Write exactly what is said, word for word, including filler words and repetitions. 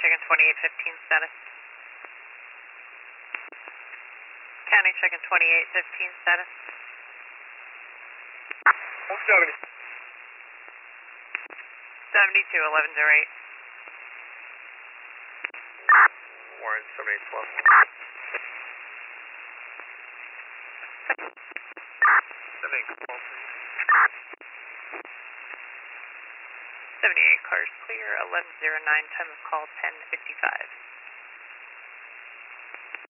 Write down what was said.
checking twenty-eight fifteen status. County checking twenty-eight fifteen status. one seventy. seventy-two eleven oh eight. Warren seventy-eight twelve. seventy-eight twelve. seventy-eight cars clear, eleven oh nine, time of call ten fifty-five.